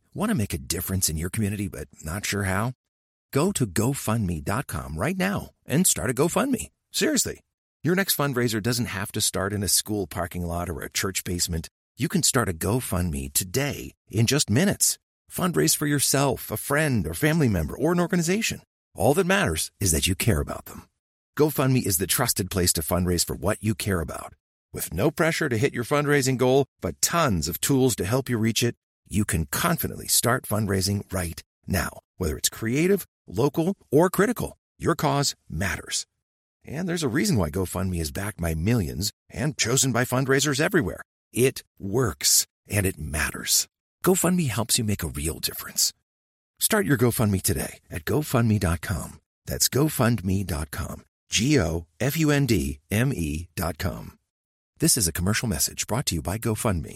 Want to make a difference in your community but not sure how? Go to GoFundMe.com right now and start a GoFundMe. Seriously. Your next fundraiser doesn't have to start in a school parking lot or a church basement. You can start a GoFundMe today in just minutes. Fundraise for yourself, a friend, or family member, or an organization. All that matters is that you care about them. GoFundMe is the trusted place to fundraise for what you care about. With no pressure to hit your fundraising goal, but tons of tools to help you reach it, you can confidently start fundraising right now. Whether it's creative, local, or critical, your cause matters. And there's a reason why GoFundMe is backed by millions and chosen by fundraisers everywhere. It works, and it matters. GoFundMe helps you make a real difference. Start your GoFundMe today at GoFundMe.com. That's GoFundMe.com. GoFundMe.com. This is a commercial message brought to you by GoFundMe.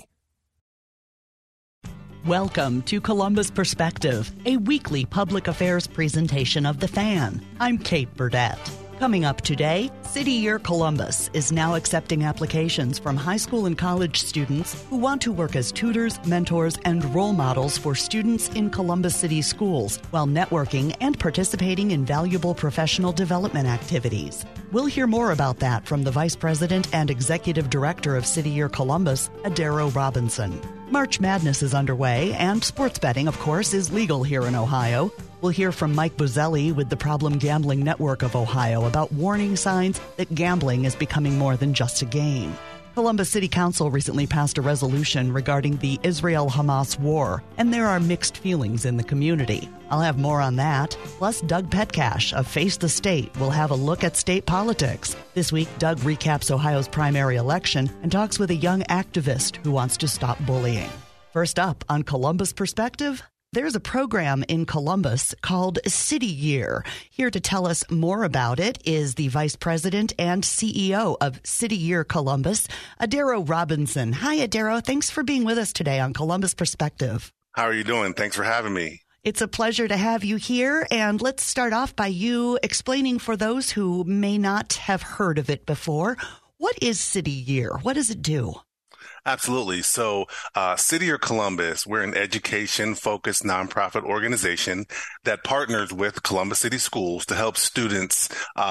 Welcome to Columbus Perspective, a weekly public affairs presentation of The Fan. I'm Kate Burdett. Coming up today, City Year Columbus is now accepting applications from high school and college students who want to work as tutors, mentors, and role models for students in Columbus City schools while networking and participating in valuable professional development activities. We'll hear more about that from the Vice President and Executive Director of City Year Columbus, Adero Robinson. March Madness is underway, and sports betting, of course, is legal here in Ohio. We'll hear from Mike Buzzelli with the Problem Gambling Network of Ohio about warning signs that gambling is becoming more than just a game. Columbus City Council recently passed a resolution regarding the Israel-Hamas war, and there are mixed feelings in the community. I'll have more on that. Plus, Doug Petcash of Face the State will have a look at state politics. This week, Doug recaps Ohio's primary election and talks with a young activist who wants to stop bullying. First up on Columbus Perspective, there's a program in Columbus called City Year. Here to tell us more about it is the Vice President and CEO of City Year Columbus, Adero Robinson. Hi, Adero. Thanks for being with us today on Columbus Perspective. How are you doing? Thanks for having me. It's a pleasure to have you here. And let's start off by you explaining for those who may not have heard of it before, what is City Year? What does it do? Absolutely. So, City Year Columbus, we're an education-focused nonprofit organization that partners with Columbus City Schools to help students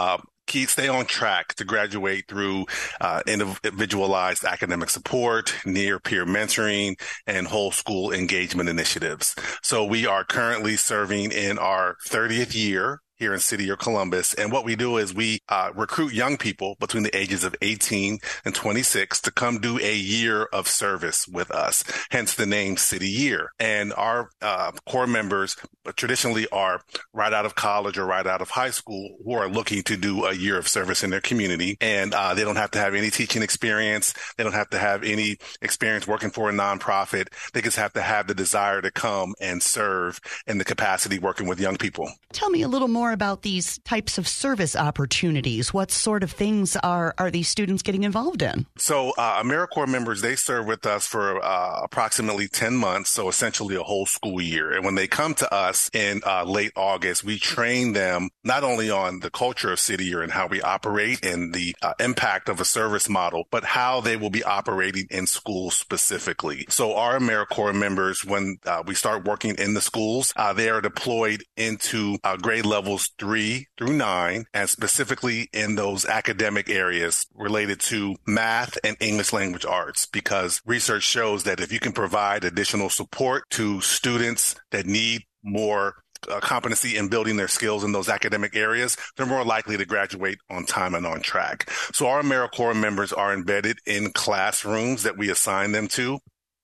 stay on track to graduate through individualized academic support, near-peer mentoring, and whole school engagement initiatives. So we are currently serving in our 30th year here in City Year Columbus. And what we do is we recruit young people between the ages of 18 and 26 to come do a year of service with us, hence the name City Year. And our core members traditionally are right out of college or right out of high school who are looking to do a year of service in their community. And they don't have to have any teaching experience. They don't have to have any experience working for a nonprofit. They just have to have the desire to come and serve in the capacity working with young people. Tell me a little more about these types of service opportunities. What sort of things are these students getting involved in? So AmeriCorps members, they serve with us for approximately 10 months, so essentially a whole school year. And when they come to us in late August, we train them not only on the culture of City Year and how we operate and the impact of a service model, but how they will be operating in schools specifically. So our AmeriCorps members, when we start working in the schools, they are deployed into grade levels 3 through 9, and specifically in those academic areas related to math and English language arts, because research shows that if you can provide additional support to students that need more competency in building their skills in those academic areas, they're more likely to graduate on time and on track. So our AmeriCorps members are embedded in classrooms that we assign them to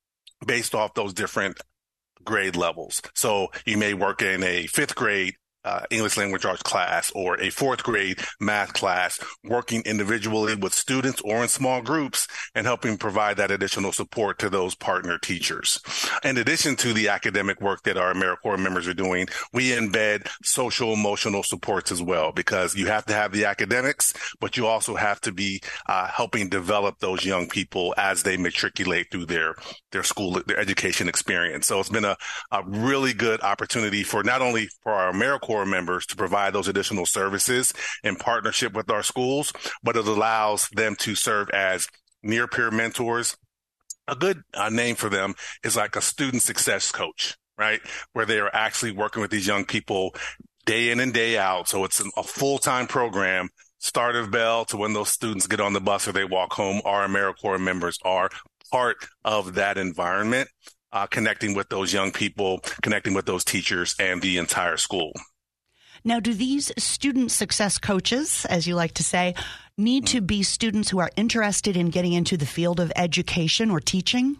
based off those different grade levels. So you may work in a 5th grade English language arts class or a 4th grade math class, working individually with students or in small groups and helping provide that additional support to those partner teachers. In addition to the academic work that our AmeriCorps members are doing, we embed social emotional supports as well, because you have to have the academics, but you also have to be helping develop those young people as they matriculate through their school, their education experience. So it's been a really good opportunity for not only for our AmeriCorps members to provide those additional services in partnership with our schools, but it allows them to serve as near-peer mentors. A good name for them is like a student success coach, right? Where they are actually working with these young people day in and day out. So it's a full-time program, start of bell to when those students get on the bus or they walk home. Our AmeriCorps members are part of that environment, connecting with those young people, connecting with those teachers and the entire school. Now, do these student success coaches, as you like to say, need to be students who are interested in getting into the field of education or teaching?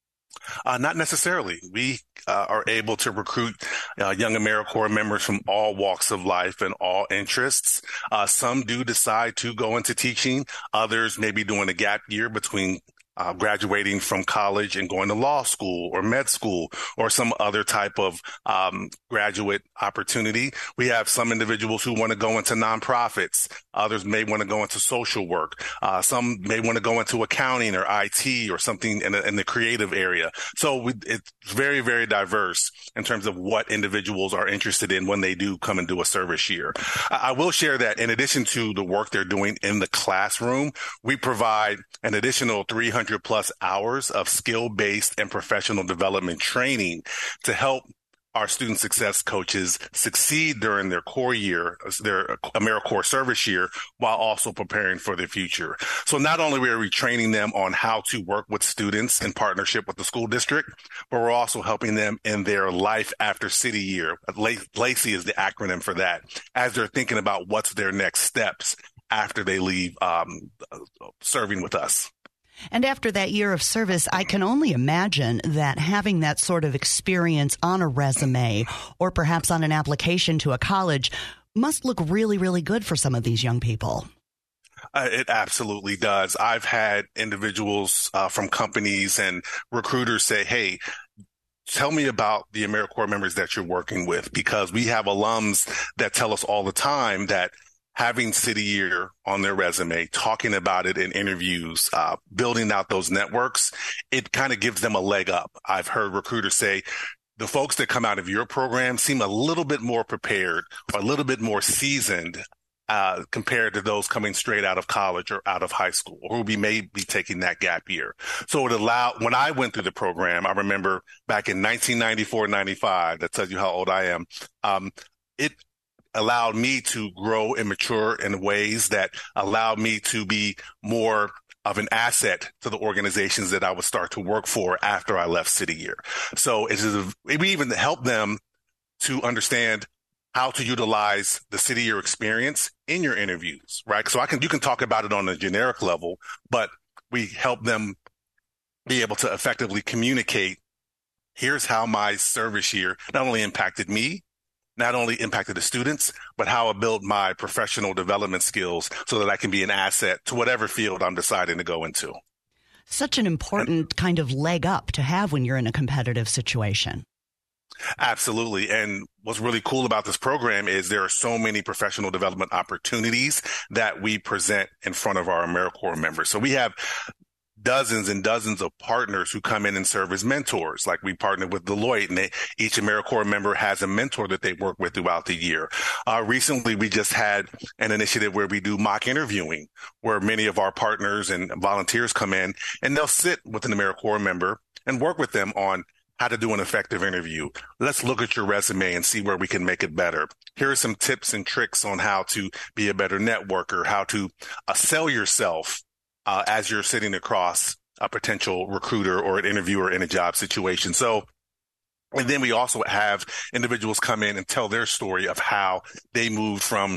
Not necessarily. We are able to recruit young AmeriCorps members from all walks of life and all interests. Some do decide to go into teaching. Others may be doing a gap year between graduating from college and going to law school or med school or some other type of graduate opportunity. We have some individuals who want to go into nonprofits. Others may want to go into social work. Some may want to go into accounting or IT or something in the creative area. So it's very, very diverse in terms of what individuals are interested in when they do come and do a service year. I will share that in addition to the work they're doing in the classroom, we provide an additional 300 plus hours of skill-based and professional development training to help our student success coaches succeed during their core year, their AmeriCorps service year, while also preparing for the future. So not only are we training them on how to work with students in partnership with the school district, but we're also helping them in their life after city year. LACY is the acronym for that, as they're thinking about what's their next steps after they leave serving with us. And after that year of service, I can only imagine that having that sort of experience on a resume or perhaps on an application to a college must look really, really good for some of these young people. It absolutely does. I've had individuals from companies and recruiters say, hey, tell me about the AmeriCorps members that you're working with, because we have alums that tell us all the time that having City Year on their resume, talking about it in interviews, building out those networks, it kind of gives them a leg up. I've heard recruiters say, the folks that come out of your program seem a little bit more prepared or a little bit more seasoned compared to those coming straight out of college or out of high school, or who may be taking that gap year. So it allowed, when I went through the program, I remember back in 1994, 95, that tells you how old I am, it allowed me to grow and mature in ways that allowed me to be more of an asset to the organizations that I would start to work for after I left City Year. So we even help them to understand how to utilize the City Year experience in your interviews, right? So you can talk about it on a generic level, but we help them be able to effectively communicate, here's how my service year not only impacted me, not only impacted the students, but how I build my professional development skills so that I can be an asset to whatever field I'm deciding to go into. Such an important kind of leg up to have when you're in a competitive situation. Absolutely. And what's really cool about this program is there are so many professional development opportunities that we present in front of our AmeriCorps members. So we have dozens and dozens of partners who come in and serve as mentors. Like we partnered with Deloitte, and each AmeriCorps member has a mentor that they work with throughout the year. Recently, we just had an initiative where we do mock interviewing, where many of our partners and volunteers come in and they'll sit with an AmeriCorps member and work with them on how to do an effective interview. Let's look at your resume and see where we can make it better. Here are some tips and tricks on how to be a better networker, how to sell yourself as you're sitting across a potential recruiter or an interviewer in a job situation. So, and then we also have individuals come in and tell their story of how they moved from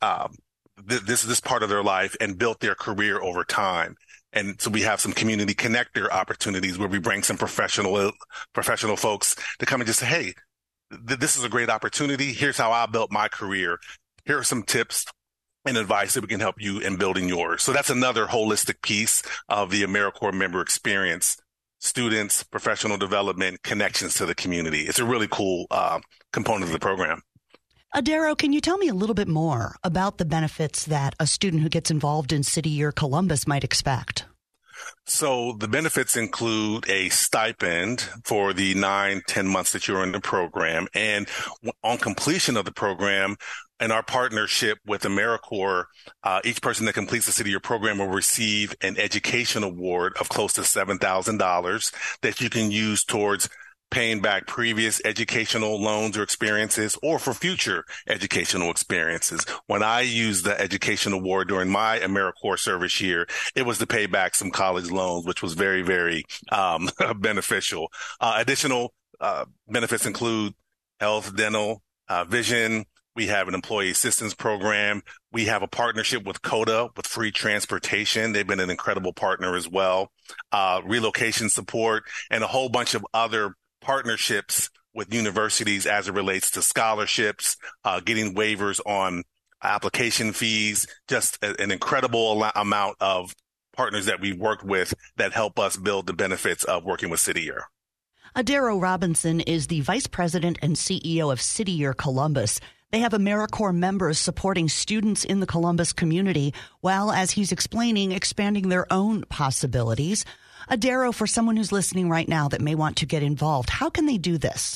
this part of their life and built their career over time. And so we have some community connector opportunities where we bring some professional folks to come and just say, hey, this is a great opportunity. Here's how I built my career. Here are some tips and advice that we can help you in building yours. So that's another holistic piece of the AmeriCorps member experience: students, professional development, connections to the community. It's a really cool component of the program. Adero, can you tell me a little bit more about the benefits that a student who gets involved in City Year Columbus might expect? So the benefits include a stipend for the 9-10 months that you're in the program. And on completion of the program, in our partnership with AmeriCorps, each person that completes the City Year program will receive an education award of close to $7,000 that you can use towards paying back previous educational loans or experiences, or for future educational experiences. When I used the Education Award during my AmeriCorps service year, it was to pay back some college loans, which was very, very beneficial. Additional benefits include health, dental, vision. We have an employee assistance program. We have a partnership with CODA with free transportation. They've been an incredible partner as well. Relocation support and a whole bunch of other partnerships with universities as it relates to scholarships, getting waivers on application fees, just an incredible amount of partners that we've worked with that help us build the benefits of working with City Year. Adero Robinson is the Vice President and CEO of City Year Columbus. They have AmeriCorps members supporting students in the Columbus community, while, as he's explaining, expanding their own possibilities. Adero, for someone who's listening right now that may want to get involved, how can they do this?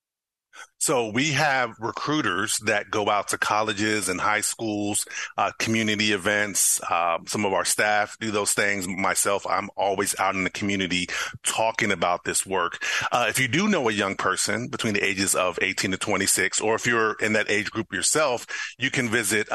So we have recruiters that go out to colleges and high schools, community events. Some of our staff do those things. Myself, I'm always out in the community talking about this work. If you do know a young person between the ages of 18 to 26, or if you're in that age group yourself, you can visit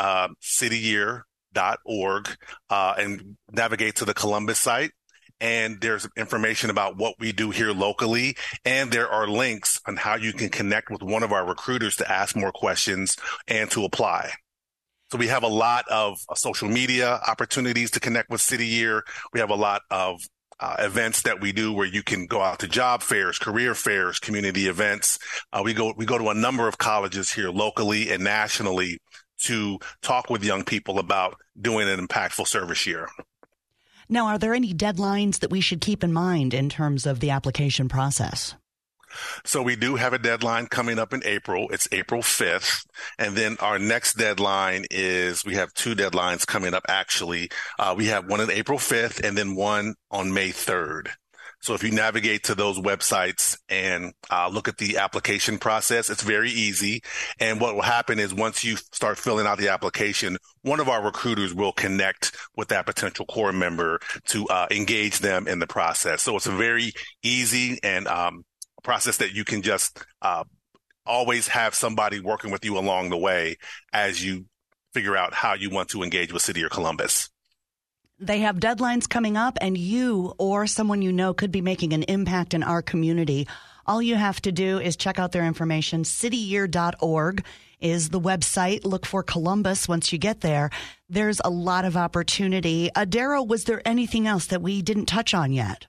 cityyear.org and navigate to the Columbus site. And there's information about what we do here locally. And there are links on how you can connect with one of our recruiters to ask more questions and to apply. So we have a lot of social media opportunities to connect with City Year. We have a lot of events that we do where you can go out to job fairs, career fairs, community events. We go to a number of colleges here locally and nationally to talk with young people about doing an impactful service year. Now, are there any deadlines that we should keep in mind in terms of the application process? So we do have a deadline coming up in April. It's April 5th. And then our next deadline is, we have two deadlines coming up, actually. We have one on April 5th and then one on May 3rd. So if you navigate to those websites and look at the application process, it's very easy. And what will happen is once you start filling out the application, one of our recruiters will connect with that potential Corps member to engage them in the process. So it's a very easy and process that you can just always have somebody working with you along the way as you figure out how you want to engage with City Year Columbus. They have deadlines coming up, and you or someone you know could be making an impact in our community. All you have to do is check out their information. cityyear.org is the website. Look for Columbus once you get there. There's a lot of opportunity. Adero, was there anything else that we didn't touch on yet?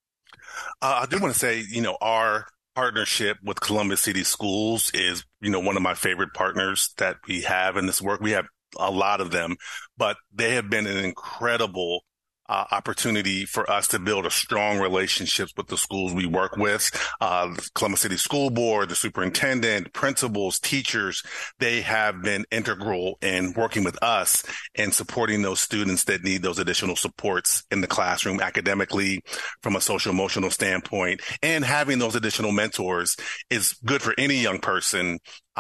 I do want to say, our partnership with Columbus City Schools is, one of my favorite partners that we have in this work. We have a lot of them, but they have been an incredible opportunity for us to build a strong relationships with the schools we work with. The Columbus City School Board, the superintendent, principals, teachers, they have been integral in working with us and supporting those students that need those additional supports in the classroom academically, from a social emotional standpoint. And having those additional mentors is good for any young person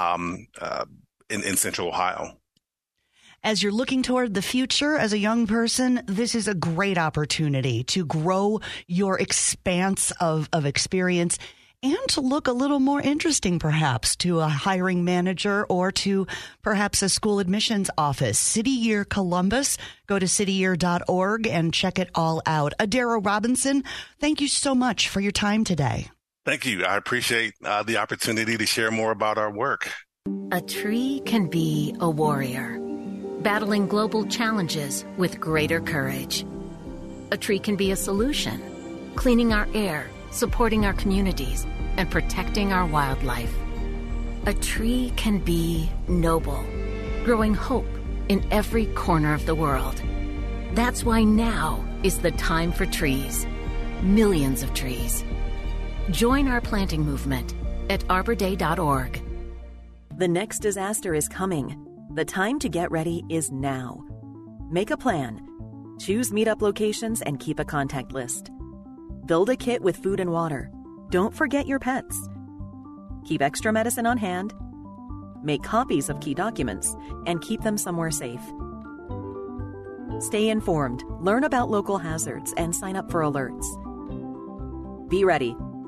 in Central Ohio. As you're looking toward the future as a young person, this is a great opportunity to grow your expanse of experience and to look a little more interesting, perhaps, to a hiring manager or to perhaps a school admissions office. City Year Columbus. Go to cityyear.org and check it all out. Adero Robinson, thank you so much for your time today. Thank you. I appreciate the opportunity to share more about our work. A tree can be a warrior, battling global challenges with greater courage. A tree can be a solution, cleaning our air, supporting our communities, and protecting our wildlife. A tree can be noble, growing hope in every corner of the world. That's why now is the time for trees. Millions of trees. Join our planting movement at arborday.org. The next disaster is coming. The time to get ready is now. Make a plan. Choose meetup locations and keep a contact list. Build a kit with food and water. Don't forget your pets. Keep extra medicine on hand. Make copies of key documents and keep them somewhere safe. Stay informed, learn about local hazards, and sign up for alerts. Be ready.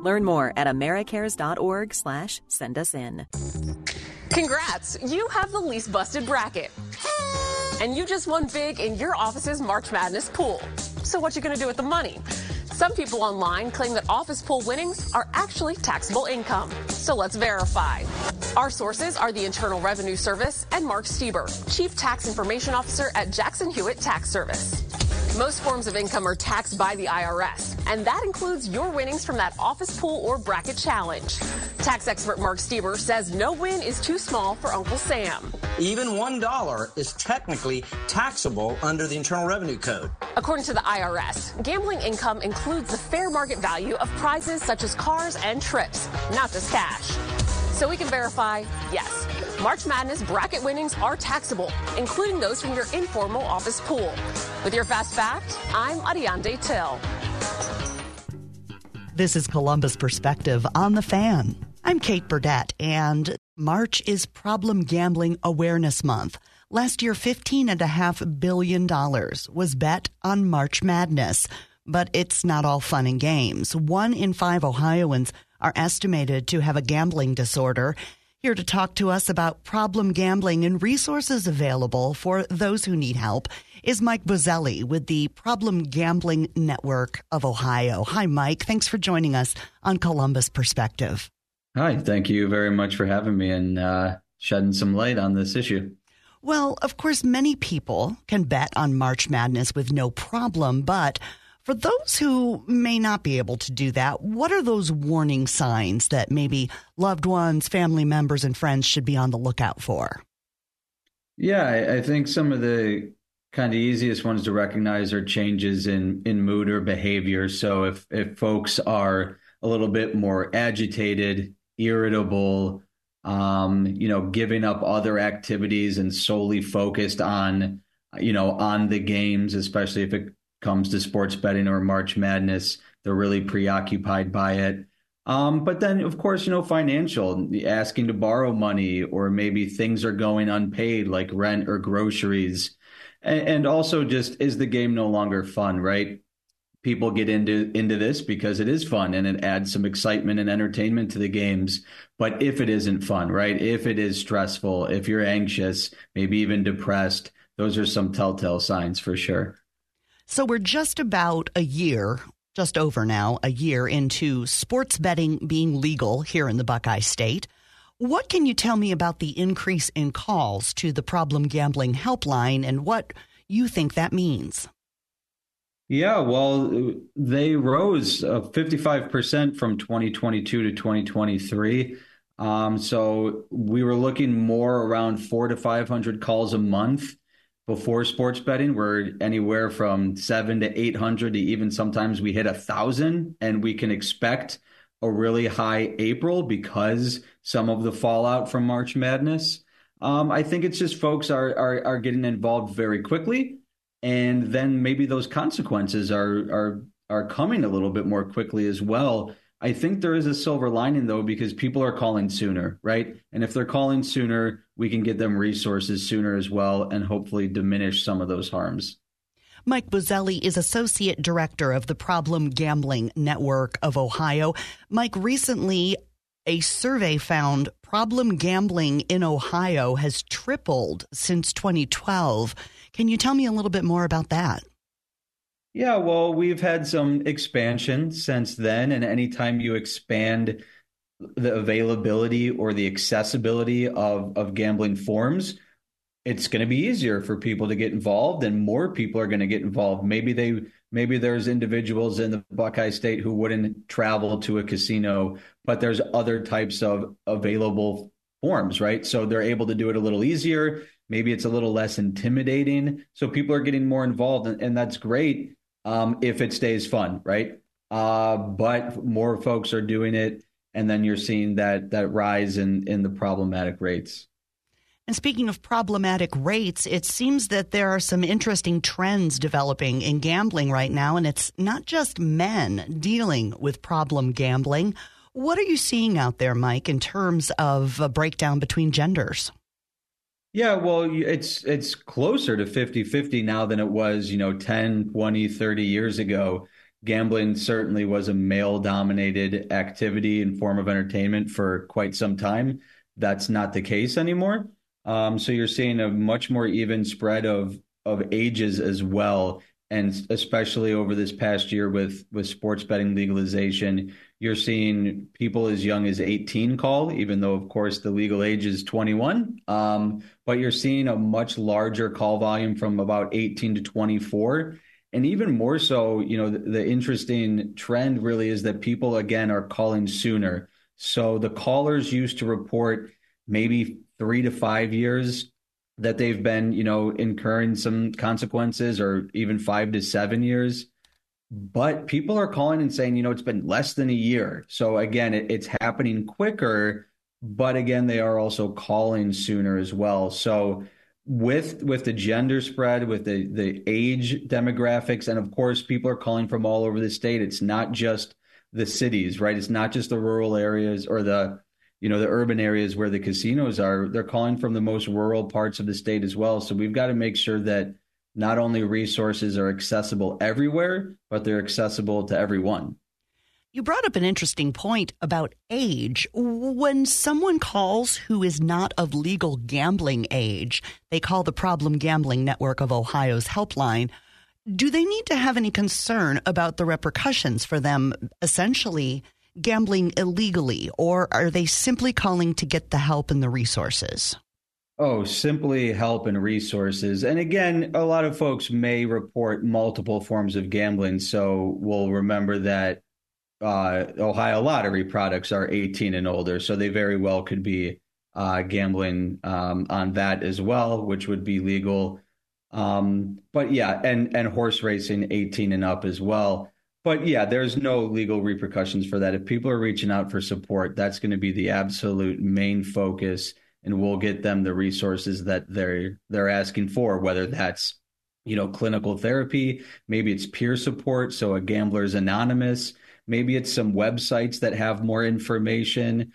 Learn more at americares.org/send-us-in. Congrats, you have the least busted bracket. And you just won big in your office's March Madness pool. So what you gonna do with the money? Some people online claim that office pool winnings are actually taxable income. So let's verify. Our sources are the Internal Revenue Service and Mark Stieber, Chief Tax Information Officer at Jackson Hewitt Tax Service. Most forms of income are taxed by the IRS, and that includes your winnings from that office pool or bracket challenge. Tax expert Mark Stieber says no win is too small for Uncle Sam. Even $1 is technically taxable under the Internal Revenue Code. According to the IRS, gambling income includes the fair market value of prizes such as cars and trips, not just cash. So we can verify, yes, March Madness bracket winnings are taxable, including those from your informal office pool. With your Fast Fact, I'm Adiande Till. This is Columbus Perspective on The Fan. I'm Kate Burdett, and March is Problem Gambling Awareness Month. Last year, $15.5 billion was bet on March Madness. But it's not all fun and games. 1 in 5 Ohioans are estimated to have a gambling disorder. Here to talk to us about problem gambling and resources available for those who need help is Mike Bozzelli with the Problem Gambling Network of Ohio. Hi, Mike. Thanks for joining us on Columbus Perspective. Hi, thank you very much for having me and shedding some light on this issue. Well, of course, many people can bet on March Madness with no problem, but for those who may not be able to do that, what are those warning signs that maybe loved ones, family members, and friends should be on the lookout for? Yeah, I think some of the kind of easiest ones to recognize are changes in mood or behavior. So if folks are a little bit more agitated, irritable, giving up other activities and solely focused on the games, especially if it comes to sports betting or March Madness, they're really preoccupied by it. But then, of course, financial, asking to borrow money, or maybe things are going unpaid like rent or groceries. And also just, is the game no longer fun, right? People get into this because it is fun and it adds some excitement and entertainment to the games. But if it isn't fun, right? If it is stressful, if you're anxious, maybe even depressed, those are some telltale signs for sure. So we're just about a year into sports betting being legal here in the Buckeye State. What can you tell me about the increase in calls to the Problem Gambling Helpline and what you think that means? Yeah, well, they rose 55% from 2022 to 2023. So we were looking more around 400 to 500 calls a month. Before sports betting, we're anywhere from 700 to 800 to even sometimes we hit 1,000, and we can expect a really high April because some of the fallout from March Madness. I think it's just folks are getting involved very quickly, and then maybe those consequences are coming a little bit more quickly as well. I think there is a silver lining, though, because people are calling sooner, right? And if they're calling sooner, we can get them resources sooner as well and hopefully diminish some of those harms. Mike Bozzelli is Associate Director of the Problem Gambling Network of Ohio. Mike, recently a survey found problem gambling in Ohio has tripled since 2012. Can you tell me a little bit more about that? Yeah, well, we've had some expansion since then, and anytime you expand the availability or the accessibility of gambling forms, it's going to be easier for people to get involved, and more people are going to get involved. Maybe there's individuals in the Buckeye State who wouldn't travel to a casino, but there's other types of available forms, right? So they're able to do it a little easier. Maybe it's a little less intimidating. So people are getting more involved, and that's great. If it stays fun, right? But more folks are doing it, and then you're seeing that rise in the problematic rates. And speaking of problematic rates, it seems that there are some interesting trends developing in gambling right now, and it's not just men dealing with problem gambling. What are you seeing out there, Mike, in terms of a breakdown between genders? Yeah, well, it's closer to 50-50 now than it was, 10, 20, 30 years ago. gambling certainly was a male-dominated activity and form of entertainment for quite some time. That's not the case anymore. So you're seeing a much more even spread of ages as well. And especially over this past year with sports betting legalization, you're seeing people as young as 18 call, even though, of course, the legal age is 21. But you're seeing a much larger call volume from about 18 to 24. And even more so, the interesting trend really is that people, again, are calling sooner. So the callers used to report maybe 3 to 5 years that they've been, incurring some consequences, or even 5 to 7 years. But people are calling and saying, it's been less than a year. So again, it's happening quicker, but again, they are also calling sooner as well. So with the gender spread, with the age demographics, and of course, people are calling from all over the state. It's not just the cities, right? It's not just the rural areas or the urban areas where the casinos are. They're calling from the most rural parts of the state as well. So we've got to make sure that not only resources are accessible everywhere, but they're accessible to everyone. You brought up an interesting point about age. When someone calls who is not of legal gambling age, they call the Problem Gambling Network of Ohio's helpline. Do they need to have any concern about the repercussions for them essentially gambling illegally, or are they simply calling to get the help and the resources? Oh, simply help and resources. And again, a lot of folks may report multiple forms of gambling. So we'll remember that Ohio lottery products are 18 and older. So they very well could be gambling on that as well, which would be legal. But yeah, and horse racing 18 and up as well. But yeah, there's no legal repercussions for that. If people are reaching out for support, that's going to be the absolute main focus, and we'll get them the resources that they're asking for, whether that's, clinical therapy, maybe it's peer support, so a Gamblers Anonymous, maybe it's some websites that have more information,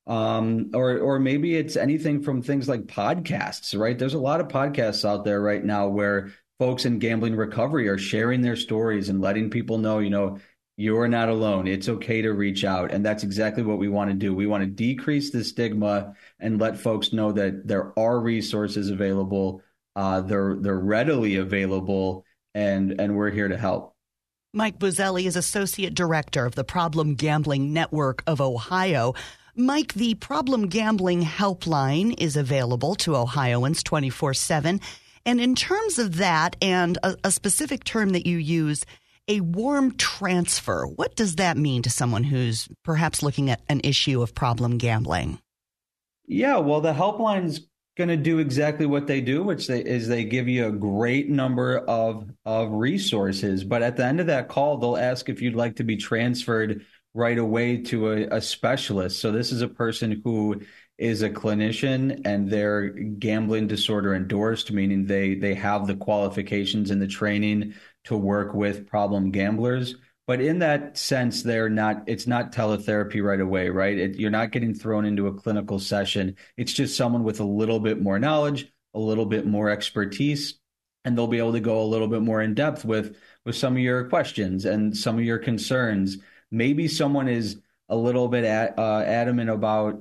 or maybe it's anything from things like podcasts, right? There's a lot of podcasts out there right now where folks in gambling recovery are sharing their stories and letting people know, you're not alone. It's okay to reach out. And that's exactly what we want to do. We want to decrease the stigma and let folks know that there are resources available. They're readily available, and we're here to help. Mike Buzzelli is Associate Director of the Problem Gambling Network of Ohio. Mike, the Problem Gambling Helpline is available to Ohioans 24/7. And in terms of that, and a specific term that you use, a warm transfer, what does that mean to someone who's perhaps looking at an issue of problem gambling? Yeah, well, the helpline's going to do exactly what they do, which is they give you a great number of resources. But at the end of that call, they'll ask if you'd like to be transferred right away to a specialist. So this is a person who is a clinician and they're gambling disorder endorsed, meaning they have the qualifications and the training to work with problem gamblers. But in that sense, it's not teletherapy right away, right? You're not getting thrown into a clinical session. It's just someone with a little bit more knowledge, a little bit more expertise, and they'll be able to go a little bit more in depth with some of your questions and some of your concerns. Maybe someone is a little bit adamant about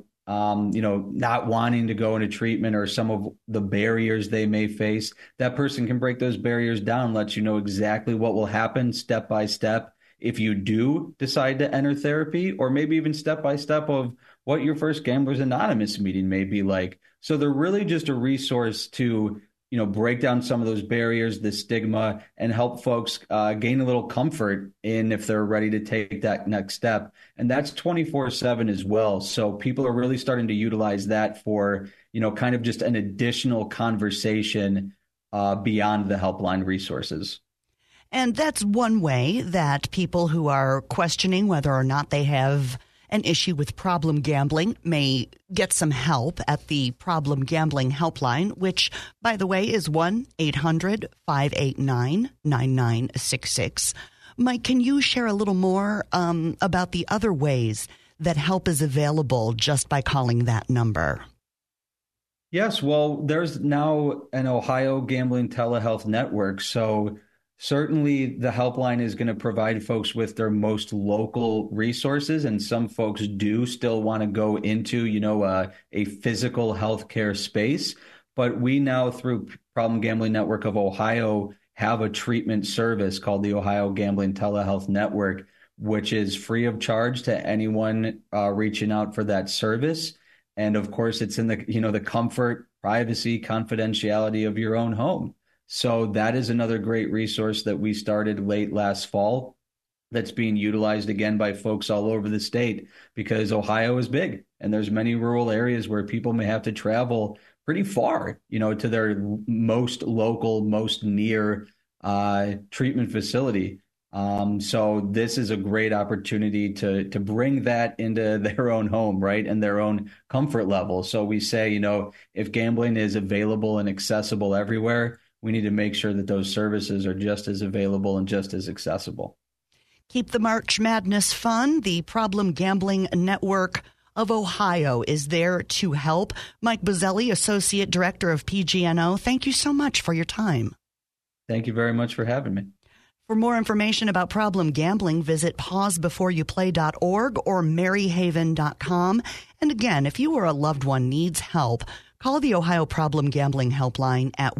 not wanting to go into treatment, or some of the barriers they may face. That person can break those barriers down, let you know exactly what will happen step by step if you do decide to enter therapy, or maybe even step by step of what your first Gamblers Anonymous meeting may be like. So they're really just a resource to, break down some of those barriers, the stigma, and help folks gain a little comfort in if they're ready to take that next step. And that's 24/7 as well. So people are really starting to utilize that for, kind of just an additional conversation beyond the helpline resources. And that's one way that people who are questioning whether or not they have an issue with problem gambling may get some help at the Problem Gambling Helpline, which, by the way, is 1-800-589-9966. Mike, can you share a little more about the other ways that help is available just by calling that number? Yes, well, there's now an Ohio Gambling Telehealth Network. So certainly the helpline is going to provide folks with their most local resources. And some folks do still want to go into, a physical healthcare space. But we now, through Problem Gambling Network of Ohio, have a treatment service called the Ohio Gambling Telehealth Network, which is free of charge to anyone reaching out for that service. And of course, it's in the comfort, privacy, confidentiality of your own home. So that is another great resource that we started late last fall that's being utilized again by folks all over the state, because Ohio is big and there's many rural areas where people may have to travel pretty far, to their most local, most near treatment facility. So this is a great opportunity to bring that into their own home, right, and their own comfort level. So we say, if gambling is available and accessible everywhere, we need to make sure that those services are just as available and just as accessible. Keep the March Madness fun. The Problem Gambling Network of Ohio is there to help. Mike Bozzelli, Associate Director of PGNO, thank you so much for your time. Thank you very much for having me. For more information about problem gambling, visit pausebeforeyouplay.org or maryhaven.com. And again, if you or a loved one needs help, call the Ohio Problem Gambling Helpline at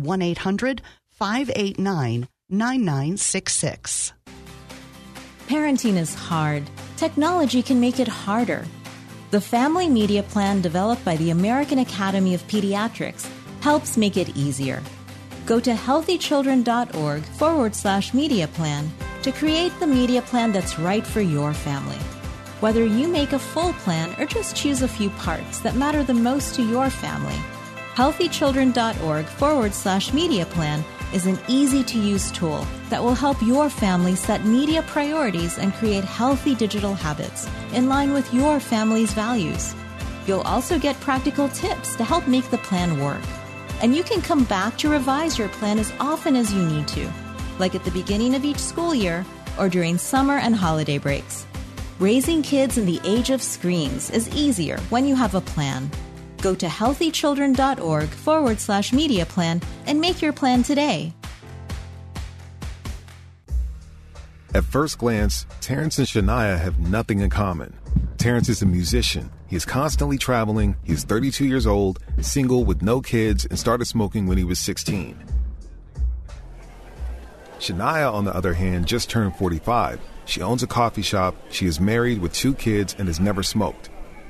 1-800-589-9966. Parenting is hard. Technology can make it harder. The Family Media Plan developed by the American Academy of Pediatrics helps make it easier. Go to healthychildren.org/media plan to create the media plan that's right for your family. Whether you make a full plan or just choose a few parts that matter the most to your family, healthychildren.org/media plan is an easy-to-use tool that will help your family set media priorities and create healthy digital habits in line with your family's values. You'll also get practical tips to help make the plan work. And you can come back to revise your plan as often as you need to, like at the beginning of each school year or during summer and holiday breaks. Raising kids in the age of screens is easier when you have a plan. Go to healthychildren.org/media plan and make your plan today. At first glance, Terrence and Shania have nothing in common. Terrence is a musician. He is constantly traveling. He is 32 years old, single with no kids, and started smoking when he was 16. Shania, on the other hand, just turned 45. She owns a coffee shop. She is married with 2 kids and has never smoked.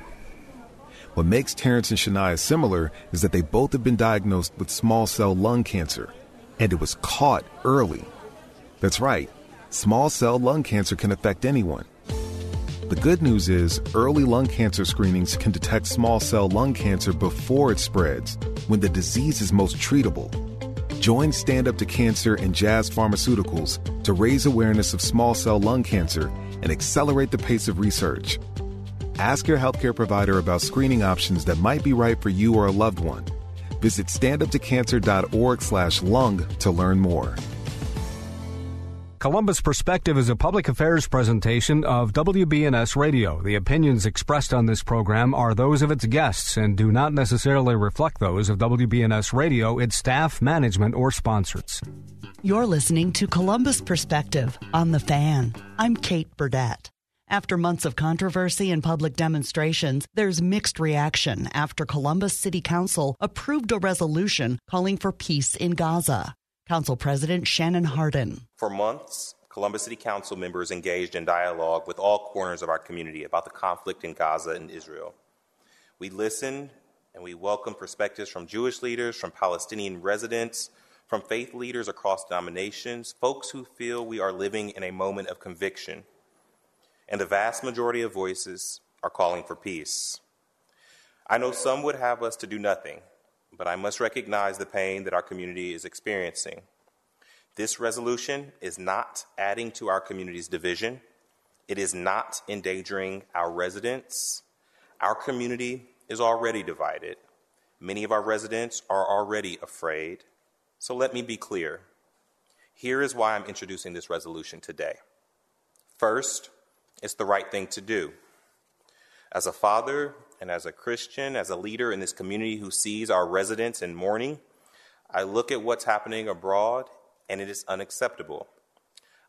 What makes Terrence and Shania similar is that they both have been diagnosed with small cell lung cancer, and it was caught early. That's right. Small cell lung cancer can affect anyone. The good news is early lung cancer screenings can detect small cell lung cancer before it spreads, when the disease is most treatable. Join Stand Up to Cancer and Jazz Pharmaceuticals to raise awareness of small cell lung cancer and accelerate the pace of research. Ask your healthcare provider about screening options that might be right for you or a loved one. Visit standuptocancer.org/lung to learn more. Columbus Perspective is a public affairs presentation of WBNS Radio. The opinions expressed on this program are those of its guests and do not necessarily reflect those of WBNS Radio, its staff, management, or sponsors. You're listening to Columbus Perspective on The Fan. I'm Kate Burdett. After months of controversy and public demonstrations, there's mixed reaction after Columbus City Council approved a resolution calling for peace in Gaza. Council President Shannon Hardin. For months, Columbus City Council members engaged in dialogue with all corners of our community about the conflict in Gaza and Israel. We listened and we welcomed perspectives from Jewish leaders, from Palestinian residents, from faith leaders across denominations, folks who feel we are living in a moment of conviction. And the vast majority of voices are calling for peace. I know some would have us to do nothing, but I must recognize the pain that our community is experiencing. This resolution is not adding to our community's division. It is not endangering our residents. Our community is already divided. Many of our residents are already afraid. So let me be clear. Here is why I'm introducing this resolution today. First, it's the right thing to do. As a father and as a Christian, as a leader in this community who sees our residents in mourning, I look at what's happening abroad and it is unacceptable.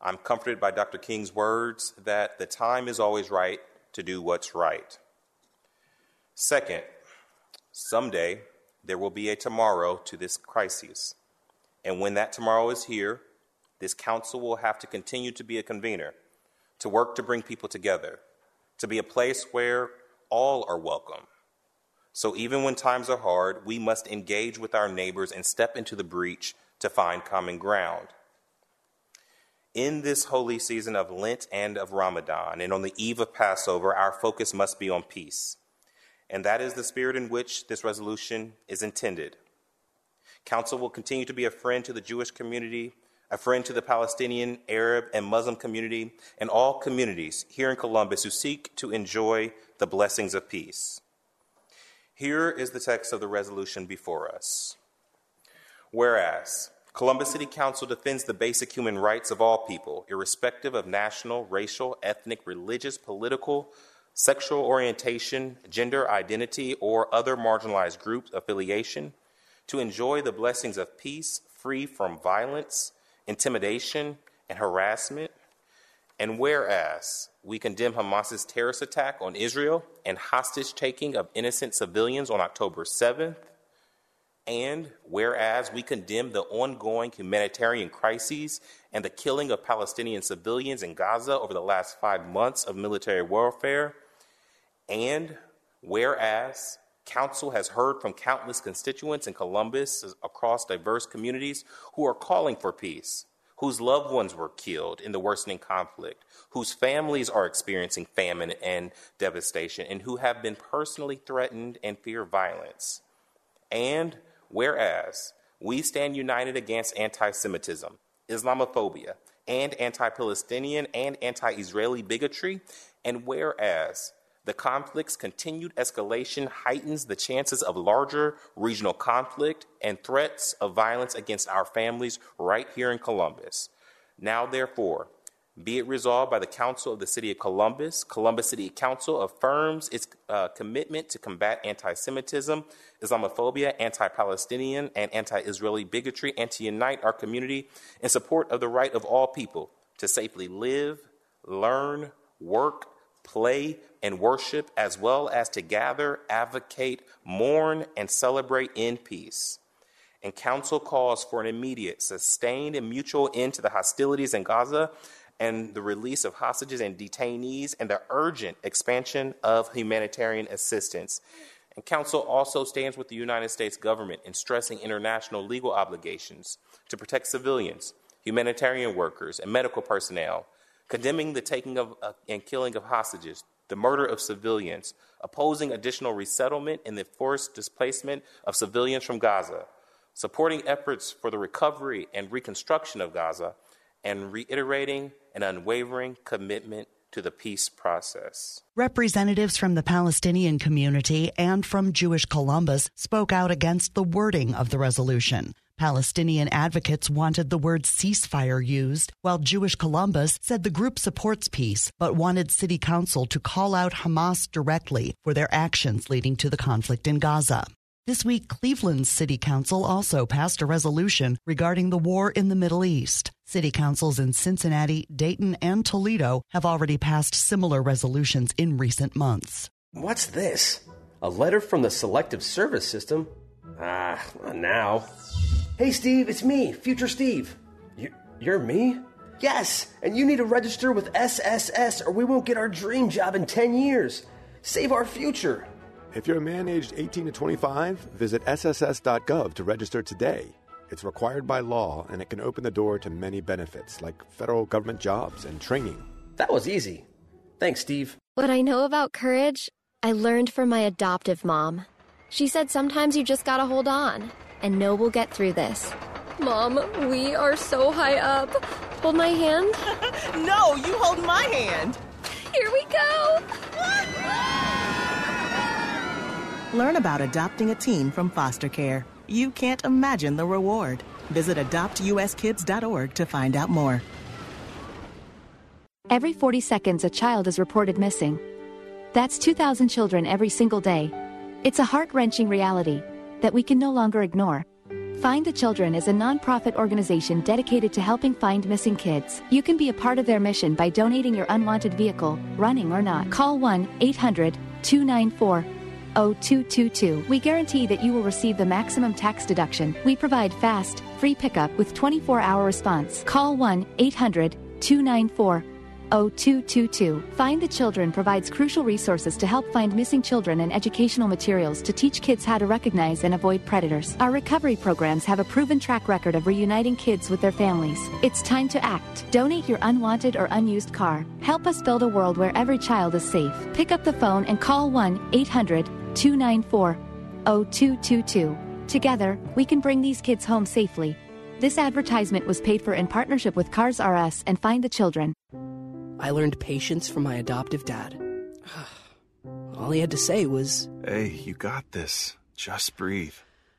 I'm comforted by Dr. King's words that the time is always right to do what's right. Second, someday there will be a tomorrow to this crisis. And when that tomorrow is here, this council will have to continue to be a convener, to work to bring people together, to be a place where all are welcome. So even when times are hard, we must engage with our neighbors and step into the breach to find common ground. In this holy season of Lent and of Ramadan, and on the eve of Passover, our focus must be on peace. And that is the spirit in which this resolution is intended. Council will continue to be a friend to the Jewish community, a friend to the Palestinian, Arab, and Muslim community, and all communities here in Columbus who seek to enjoy the blessings of peace. Here is the text of the resolution before us. Whereas, Columbus City Council defends the basic human rights of all people, irrespective of national, racial, ethnic, religious, political, sexual orientation, gender identity, or other marginalized group affiliation, to enjoy the blessings of peace free from violence, intimidation, and harassment. And whereas we condemn Hamas's terrorist attack on Israel and hostage-taking of innocent civilians on October 7th, and whereas we condemn the ongoing humanitarian crises and the killing of Palestinian civilians in Gaza over the last 5 months of military warfare, and whereas Council has heard from countless constituents in Columbus across diverse communities who are calling for peace, whose loved ones were killed in the worsening conflict, whose families are experiencing famine and devastation, and who have been personally threatened and fear violence. And whereas we stand united against anti-Semitism, Islamophobia, and anti-Palestinian and anti-Israeli bigotry, and whereas the conflict's continued escalation heightens the chances of larger regional conflict and threats of violence against our families right here in Columbus. Now, therefore, be it resolved by the Council of the City of Columbus, Columbus City Council affirms its commitment to combat anti-Semitism, Islamophobia, anti-Palestinian, and anti-Israeli bigotry, and to unite our community in support of the right of all people to safely live, learn, work, play, and worship, as well as to gather, advocate, mourn, and celebrate in peace. And Council calls for an immediate, sustained, and mutual end to the hostilities in Gaza and the release of hostages and detainees and the urgent expansion of humanitarian assistance. And Council also stands with the United States government in stressing international legal obligations to protect civilians, humanitarian workers, and medical personnel, condemning the taking of and killing of hostages, the murder of civilians, opposing additional resettlement and the forced displacement of civilians from Gaza, supporting efforts for the recovery and reconstruction of Gaza, and reiterating an unwavering commitment to the peace process. Representatives from the Palestinian community and from Jewish Columbus spoke out against the wording of the resolution. Palestinian advocates wanted the word ceasefire used, while Jewish Columbus said the group supports peace, but wanted City Council to call out Hamas directly for their actions leading to the conflict in Gaza. This week, Cleveland's City Council also passed a resolution regarding the war in the Middle East. City councils in Cincinnati, Dayton, and Toledo have already passed similar resolutions in recent months. What's this? A letter from the Selective Service System? Not now. Hey, Steve, it's me, Future Steve. You're me? Yes, and you need to register with SSS or we won't get our dream job in 10 years. Save our future. If you're a man aged 18 to 25, visit sss.gov to register today. It's required by law, and it can open the door to many benefits, like federal government jobs and training. That was easy. Thanks, Steve. What I know about courage, I learned from my adoptive mom. She said sometimes you just gotta hold on and know we'll get through this. Mom, we are so high up. Hold my hand. No, you hold my hand. Here we go. Learn about adopting a teen from foster care. You can't imagine the reward. Visit adoptuskids.org to find out more. Every 40 seconds, a child is reported missing. That's 2,000 children every single day. It's a heart-wrenching reality that we can no longer ignore. Find the Children is a nonprofit organization dedicated to helping find missing kids. You can be a part of their mission by donating your unwanted vehicle, running or not. Call 1-800-294-0222. We guarantee that you will receive the maximum tax deduction. We provide fast, free pickup with 24-hour response. Call 1-800-294-0222. Find the Children provides crucial resources to help find missing children and educational materials to teach kids how to recognize and avoid predators. Our recovery programs have a proven track record of reuniting kids with their families. It's time to act. Donate your unwanted or unused car. Help us build a world where every child is safe. Pick up the phone and call 1-800-294-0222. Together, we can bring these kids home safely. This advertisement was paid for in partnership with Cars R Us and Find the Children. I learned patience from my adoptive dad. All he had to say was, "Hey, you got this. Just breathe."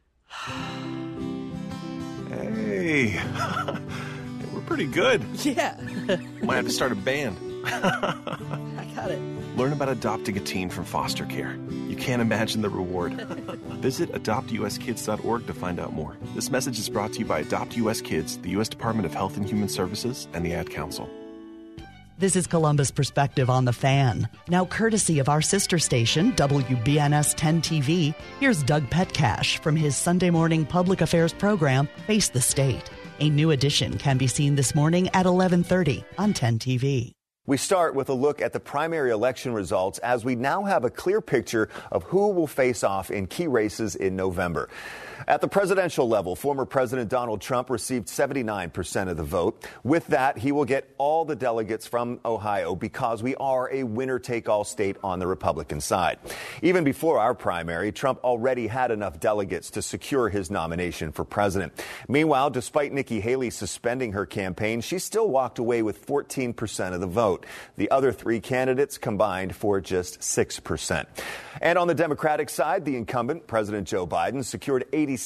Hey, we're pretty good. Yeah. Might have to start a band. I got it. Learn about adopting a teen from foster care. You can't imagine the reward. Visit adoptuskids.org to find out more. This message is brought to you by Adopt US Kids, the U.S. Department of Health and Human Services, and the Ad Council. This is Columbus Perspective on the Fan. Now, courtesy of our sister station, WBNS 10 TV, here's Doug Petcash from his Sunday morning public affairs program, Face the State. A new edition can be seen this morning at 11:30 on 10 TV. We start with a look at the primary election results as we now have a clear picture of who will face off in key races in November. At the presidential level, former President Donald Trump received 79% of the vote. With that, he will get all the delegates from Ohio because we are a winner-take-all state on the Republican side. Even before our primary, Trump already had enough delegates to secure his nomination for president. Meanwhile, despite Nikki Haley suspending her campaign, she still walked away with 14% of the vote. The other three candidates combined for just 6%. And on the Democratic side, the incumbent, President Joe Biden, secured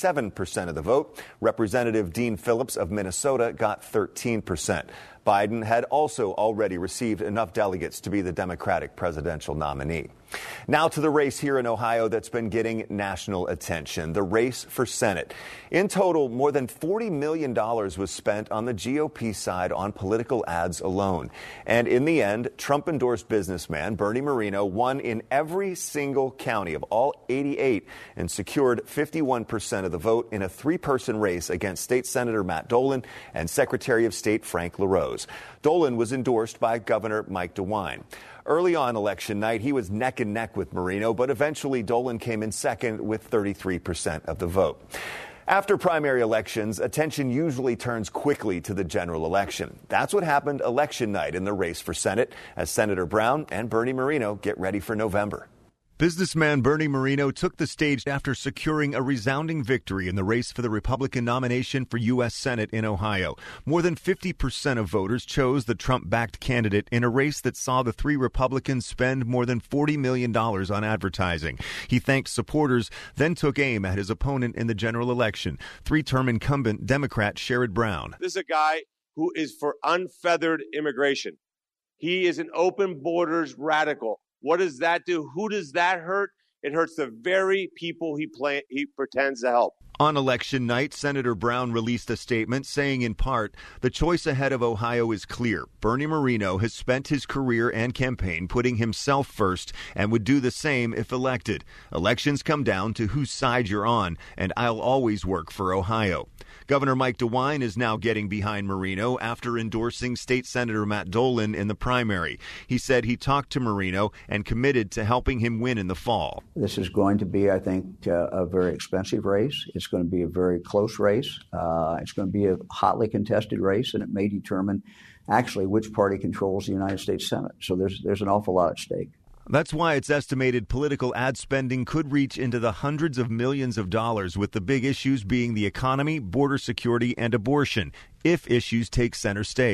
87% of the vote. Representative Dean Phillips of Minnesota got 13%. Biden had also already received enough delegates to be the Democratic presidential nominee. Now to the race here in Ohio that's been getting national attention, the race for Senate. In total, more than $40 million was spent on the GOP side on political ads alone. And in the end, Trump-endorsed businessman Bernie Moreno won in every single county of all 88 and secured 51% of the vote in a three-person race against State Senator Matt Dolan and Secretary of State Frank LaRose. Dolan was endorsed by Governor Mike DeWine. Early on election night, he was neck and neck with Moreno, but eventually Dolan came in second with 33% of the vote. After primary elections, attention usually turns quickly to the general election. That's what happened election night in the race for Senate as Senator Brown and Bernie Moreno get ready for November. Businessman Bernie Moreno took the stage after securing a resounding victory in the race for the Republican nomination for U.S. Senate in Ohio. More than 50% of voters chose the Trump-backed candidate in a race that saw the three Republicans spend more than $40 million on advertising. He thanked supporters, then took aim at his opponent in the general election, three-term incumbent Democrat Sherrod Brown. This is a guy who is for unfeathered immigration. He is an open borders radical. What does that do? Who does that hurt? It hurts the very people he pretends to help. On election night, Senator Brown released a statement saying, in part, the choice ahead of Ohio is clear. Bernie Moreno has spent his career and campaign putting himself first and would do the same if elected. Elections come down to whose side you're on, and I'll always work for Ohio. Governor Mike DeWine is now getting behind Moreno after endorsing State Senator Matt Dolan in the primary. He said he talked to Moreno and committed to helping him win in the fall. This is going to be, I think, a very expensive race. It's going to be a very close race. It's going to be a hotly contested race, and it may determine actually which party controls the United States Senate. So there's an awful lot at stake. That's why it's estimated political ad spending could reach into the hundreds of millions of dollars, with the big issues being the economy, border security, and abortion, if issues take center stage.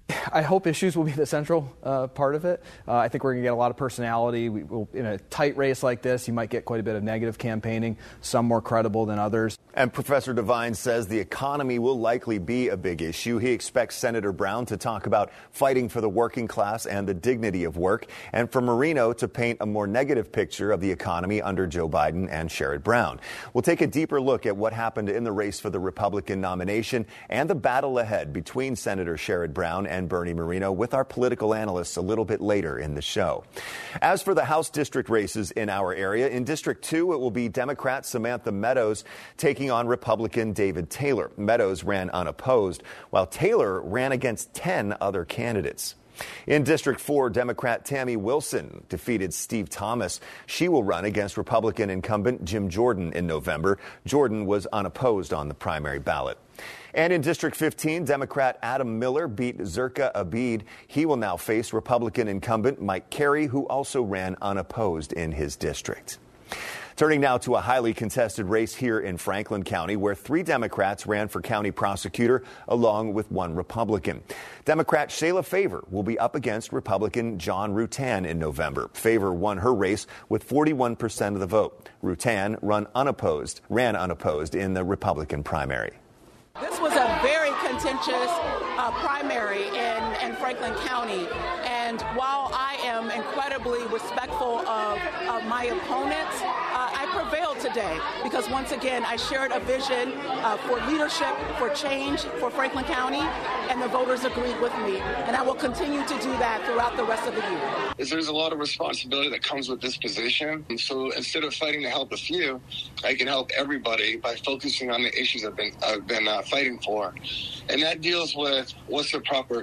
I hope issues will be the central part of it. I think we're going to get a lot of personality. In a tight race like this, you might get quite a bit of negative campaigning, some more credible than others. And Professor Devine says the economy will likely be a big issue. He expects Senator Brown to talk about fighting for the working class and the dignity of work, and for Marino to paint a more negative picture of the economy under Joe Biden and Sherrod Brown. We'll take a deeper look at what happened in the race for the Republican nomination and the battle ahead between Senator Sherrod Brown and Bernie Moreno with our political analysts a little bit later in the show. As for the House district races in our area, in District 2, it will be Democrat Samantha Meadows taking on Republican David Taylor. Meadows ran unopposed, while Taylor ran against 10 other candidates. In District 4, Democrat Tammy Wilson defeated Steve Thomas. She will run against Republican incumbent Jim Jordan in November. Jordan was unopposed on the primary ballot. And in District 15, Democrat Adam Miller beat Zirka Abid. He will now face Republican incumbent Mike Carey, who also ran unopposed in his district. Turning now to a highly contested race here in Franklin County, where 3 Democrats ran for county prosecutor along with 1 Republican. Democrat Shayla Favor will be up against Republican John Rutan in November. Favor won her race with 41% of the vote. Rutan ran unopposed in the Republican primary. This was a very contentious primary in Franklin County, and while I am incredibly respectful of my opponents, I prevailed today because once again I shared a vision for leadership, for change for Franklin County, and the voters agreed with me, and I will continue to do that throughout the rest of the year. There's a lot of responsibility that comes with this position, so instead of fighting to help a few, I can help everybody by focusing on the issues I've been fighting for, and that deals with what's the proper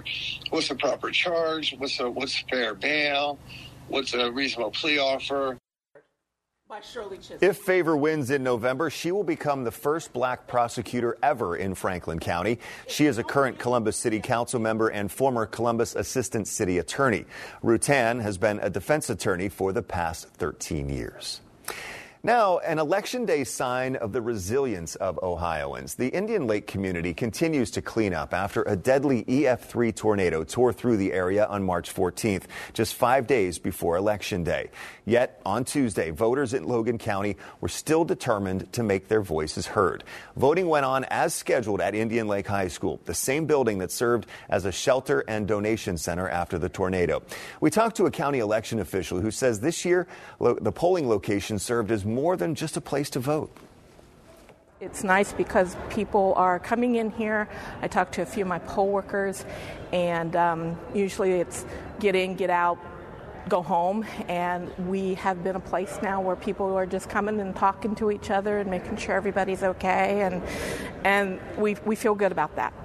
charge, what's fair bail, what's a reasonable plea offer. If Favor wins in November, she will become the first black prosecutor ever in Franklin County. She is a current Columbus City Council member and former Columbus Assistant City Attorney. Rutan has been a defense attorney for the past 13 years. Now, an Election Day sign of the resilience of Ohioans. The Indian Lake community continues to clean up after a deadly EF3 tornado tore through the area on March 14th, just 5 days before Election Day. Yet, on Tuesday, voters in Logan County were still determined to make their voices heard. Voting went on as scheduled at Indian Lake High School, the same building that served as a shelter and donation center after the tornado. We talked to a county election official who says this year the polling location served as more than just a place to vote. It's nice because people are coming in here. I talked to a few of my poll workers, and usually it's get in, get out, go home. And we have been a place now where people are just coming and talking to each other and making sure everybody's okay. And we feel good about that.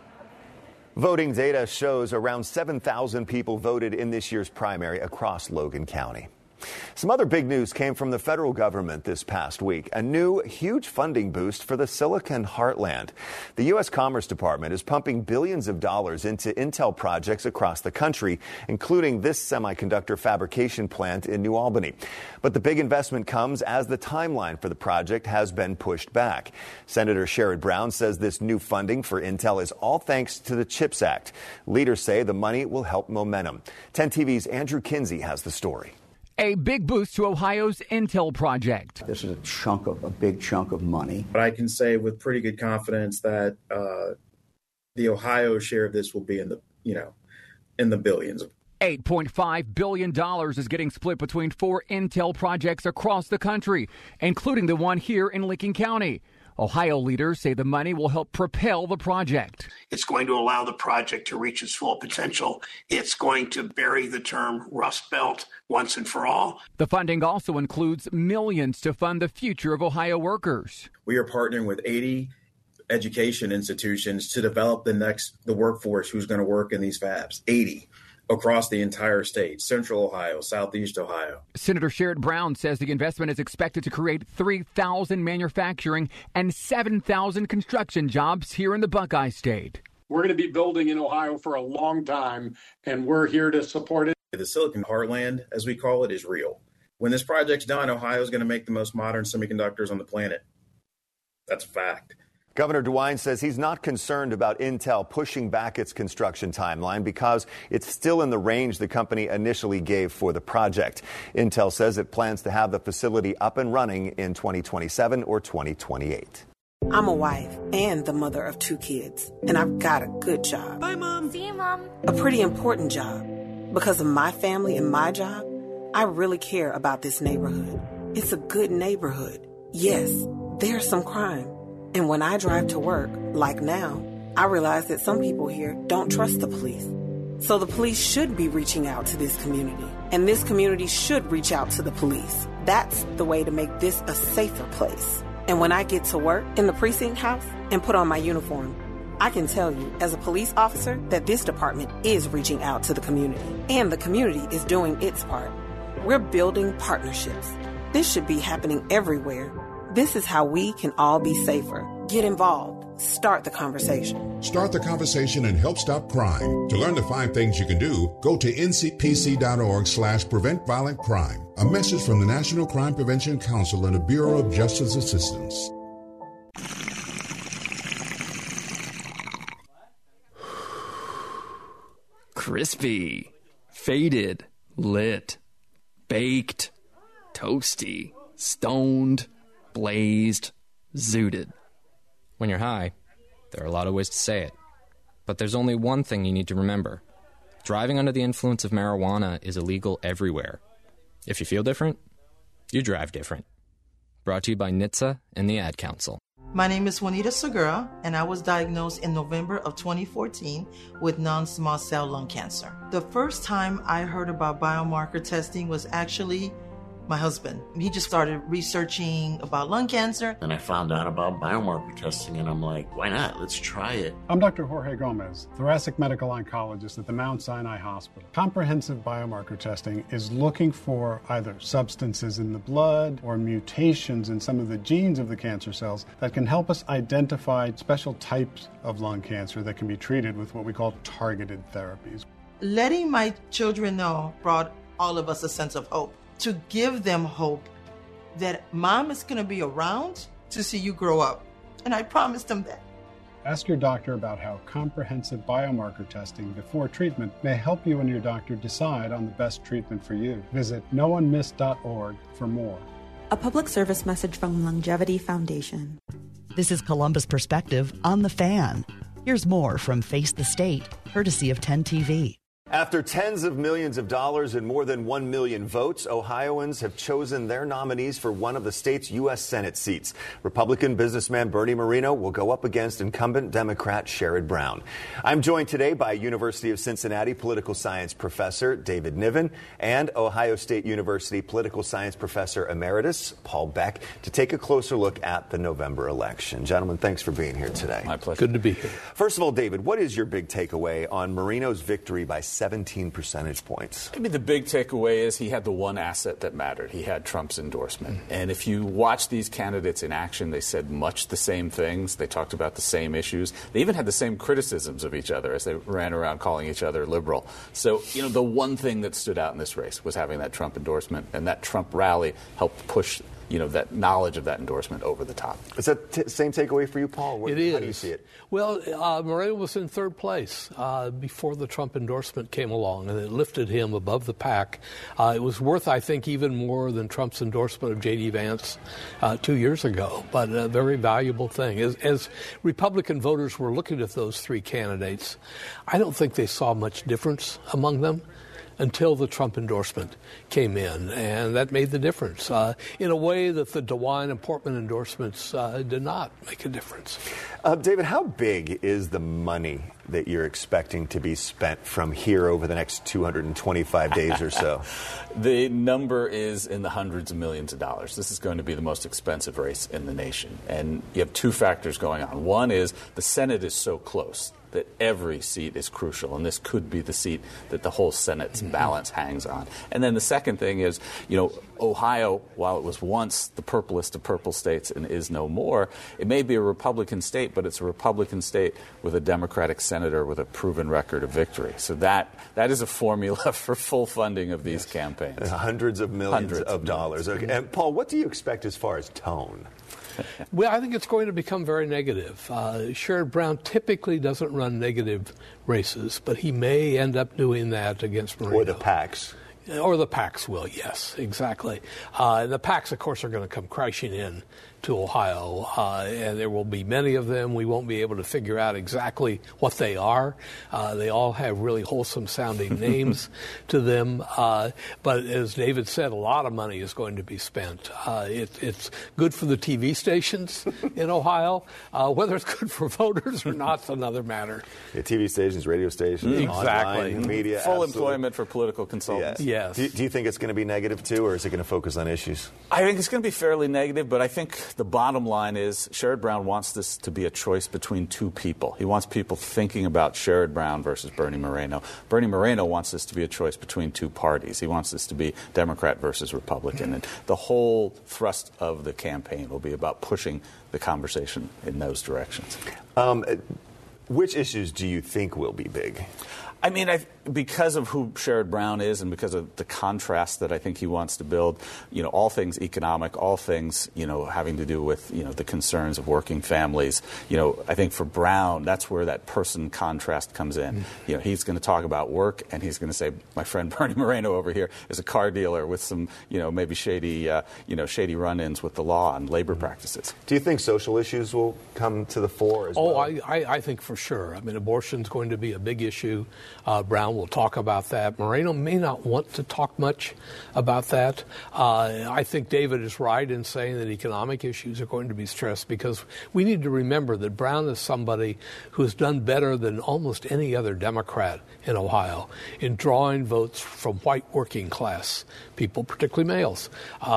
Voting data shows around 7,000 people voted in this year's primary across Logan County. Some other big news came from the federal government this past week. A new, huge funding boost for the Silicon Heartland. The U.S. Commerce Department is pumping billions of dollars into Intel projects across the country, including this semiconductor fabrication plant in New Albany. But the big investment comes as the timeline for the project has been pushed back. Senator Sherrod Brown says this new funding for Intel is all thanks to the CHIPS Act. Leaders say the money will help momentum. 10 TV's Andrew Kinsey has the story. A big boost to Ohio's Intel project. This is a big chunk of money. But I can say with pretty good confidence that the Ohio share of this will be in the billions. $8.5 billion is getting split between 4 Intel projects across the country, including the one here in Lincoln County. Ohio leaders say the money will help propel the project. It's going to allow the project to reach its full potential. It's going to bury the term Rust Belt once and for all. The funding also includes millions to fund the future of Ohio workers. We are partnering with 80 education institutions to develop the workforce who's going to work in these fabs. 80. Across the entire state, Central Ohio, Southeast Ohio. Senator Sherrod Brown says the investment is expected to create 3,000 manufacturing and 7,000 construction jobs here in the Buckeye State. We're going to be building in Ohio for a long time, and we're here to support it. The Silicon Heartland, as we call it, is real. When this project's done, Ohio is going to make the most modern semiconductors on the planet. That's a fact. Governor DeWine says he's not concerned about Intel pushing back its construction timeline because it's still in the range the company initially gave for the project. Intel says it plans to have the facility up and running in 2027 or 2028. I'm a wife and the mother of 2 kids, and I've got a good job. Bye, Mom. See you, Mom. A pretty important job. Because of my family and my job, I really care about this neighborhood. It's a good neighborhood. Yes, there's some crime. And when I drive to work, like now, I realize that some people here don't trust the police. So the police should be reaching out to this community, and this community should reach out to the police. That's the way to make this a safer place. And when I get to work in the precinct house and put on my uniform, I can tell you as a police officer that this department is reaching out to the community, and the community is doing its part. We're building partnerships. This should be happening everywhere. This is how we can all be safer. Get involved. Start the conversation. Start the conversation and help stop crime. To learn the 5 things you can do, go to ncpc.org/prevent violent crime. A message from the National Crime Prevention Council and the Bureau of Justice Assistance. Crispy, faded, lit, baked, toasty, stoned, blazed, zooted. When you're high, there are a lot of ways to say it. But there's only one thing you need to remember. Driving under the influence of marijuana is illegal everywhere. If you feel different, you drive different. Brought to you by NHTSA and the Ad Council. My name is Juanita Segura, and I was diagnosed in November of 2014 with non-small cell lung cancer. The first time I heard about biomarker testing was actually my husband. He just started researching about lung cancer. And I found out about biomarker testing, and I'm like, why not? Let's try it. I'm Dr. Jorge Gomez, thoracic medical oncologist at the Mount Sinai Hospital. Comprehensive biomarker testing is looking for either substances in the blood or mutations in some of the genes of the cancer cells that can help us identify special types of lung cancer that can be treated with what we call targeted therapies. Letting my children know brought all of us a sense of hope. To give them hope that mom is going to be around to see you grow up. And I promised them that. Ask your doctor about how comprehensive biomarker testing before treatment may help you and your doctor decide on the best treatment for you. Visit noonemiss.org for more. A public service message from Longevity Foundation. This is Columbus Perspective on The Fan. Here's more from Face the State, courtesy of 10 TV. After tens of millions of dollars and more than 1 million votes, Ohioans have chosen their nominees for one of the state's U.S. Senate seats. Republican businessman Bernie Moreno will go up against incumbent Democrat Sherrod Brown. I'm joined today by University of Cincinnati political science professor David Niven and Ohio State University political science professor emeritus Paul Beck to take a closer look at the November election. Gentlemen, thanks for being here today. My pleasure. Good to be here. First of all, David, what is your big takeaway on Moreno's victory by 17 percentage points? Maybe the big takeaway is he had the one asset that mattered. He had Trump's endorsement. And if you watch these candidates in action, they said much the same things. They talked about the same issues. They even had the same criticisms of each other as they ran around calling each other liberal. So, the one thing that stood out in this race was having that Trump endorsement, and that Trump rally helped push that knowledge of that endorsement over the top. Is that same takeaway for you, Paul? It is. How do you see it? Well, Moreno was in third place before the Trump endorsement came along, and it lifted him above the pack. It was worth, I think, even more than Trump's endorsement of J.D. Vance 2 years ago, but a very valuable thing. As Republican voters were looking at those three candidates, I don't think they saw much difference among them until the Trump endorsement came in, and that made the difference in a way that the DeWine and Portman endorsements did not make a difference. David, how big is the money that you're expecting to be spent from here over the next 225 days or so? The number is in the hundreds of millions of dollars. This is going to be the most expensive race in the nation, and you have two factors going on. One is the Senate is so close that every seat is crucial, and this could be the seat that the whole Senate's balance hangs on. And then the second thing is, Ohio, while it was once the purplest of purple states and is no more, it may be a Republican state, but it's a Republican state with a Democratic senator with a proven record of victory. So that is a formula for full funding of these campaigns. Hundreds of millions of dollars. Okay. And Paul, what do you expect as far as tone? Well, I think it's going to become very negative. Sherrod Brown typically doesn't run negative races, but he may end up doing that against Moreno. Or the PACs. Or the PACs will, yes, exactly. The PACs, of course, are going to come crashing in to Ohio, and there will be many of them. We won't be able to figure out exactly what they are. They all have really wholesome-sounding names to them. But as David said, a lot of money is going to be spent. It's good for the TV stations in Ohio. Whether it's good for voters or not is another matter. Yeah, TV stations, radio stations, exactly. online, media. Full absolutely. employment for political consultants. Yes. Do you think it's going to be negative, too, or is it going to focus on issues? I think it's going to be fairly negative, but I think the bottom line is Sherrod Brown wants this to be a choice between two people. He wants people thinking about Sherrod Brown versus Bernie Moreno. Bernie Moreno wants this to be a choice between two parties. He wants this to be Democrat versus Republican. And the whole thrust of the campaign will be about pushing the conversation in those directions. Which issues do you think will be big? I mean, because of who Sherrod Brown is and because of the contrast that I think he wants to build, all things economic, all things, having to do with, the concerns of working families, I think for Brown, that's where that person contrast comes in. Mm-hmm. He's going to talk about work and he's going to say, my friend Bernie Moreno over here is a car dealer with some, maybe shady run-ins with the law and labor practices. Do you think social issues will come to the fore as well? I think for sure. I mean, abortion's going to be a big issue. Brown will talk about that. Moreno may not want to talk much about that. I think David is right in saying that economic issues are going to be stressed because we need to remember that Brown is somebody who has done better than almost any other Democrat in Ohio in drawing votes from white working class people, particularly males,